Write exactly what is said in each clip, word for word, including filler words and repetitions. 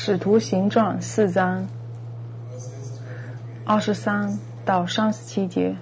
使徒行传四章二十三到三十七节。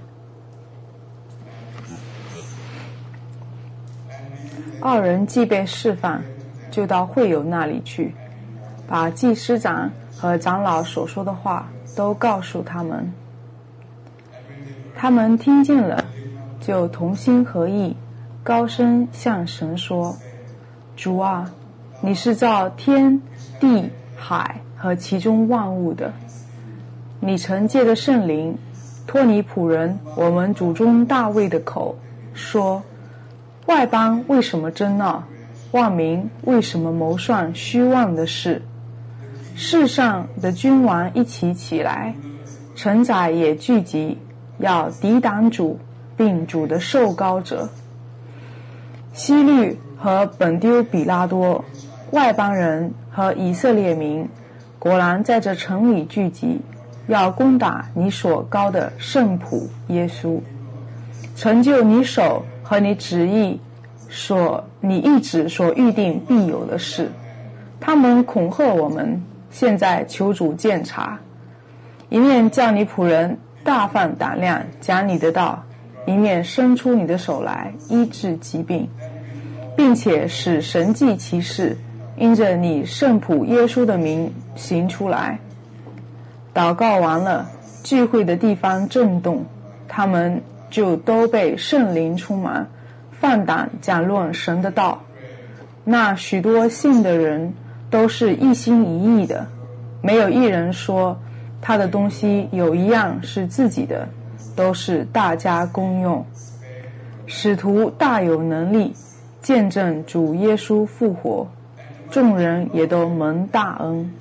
二人既被释放，就到会友那里去，把祭司长和长老所说的话都告诉他们。他们听见了，就同心合意，高声向神说：主啊，你是造天地海和其中万物的，你曾借着圣灵托你仆人我们祖宗大卫的口说，外邦为什么争闹，万民为什么谋算虚妄的事？世上的君王一起起来，臣宰也聚集，要抵挡主，并主的受膏者。希律和本丢比拉多，外邦人和以色列民，果然在这城里聚集，要攻打你所膏的圣仆耶稣，成就你手和你旨意所你一直所预定必有的事。他们恐吓我们，现在求主鉴察，一面叫你仆人大放胆量讲你的道，一面伸出你的手来医治疾病，并且使神迹奇事因着你圣仆耶稣的名行出来。祷告完了，聚会的地方震动，他们就都被圣灵充满，放胆讲论神的道。那许多信的人都是一心一意的，没有一人说他的东西有一样是自己的，都是大家公用。使徒大有能力见证主耶稣复活，众人也都蒙大恩，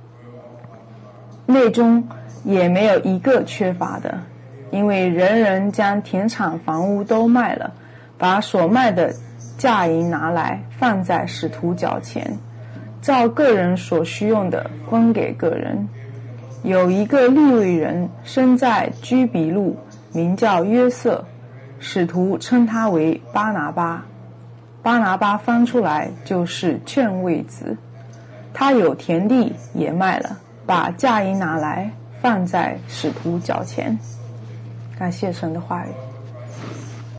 内中也没有一个缺乏的，因为人人将田产房屋都卖了，把所卖的价银拿来放在使徒脚前，照个人所需用的分给个人。有一个利未人生在居比路，名叫约瑟，使徒称他为巴拿巴。巴拿巴翻出来就是劝慰子。他有田地也卖了，把价银拿来放在使徒脚前。感谢神的话语。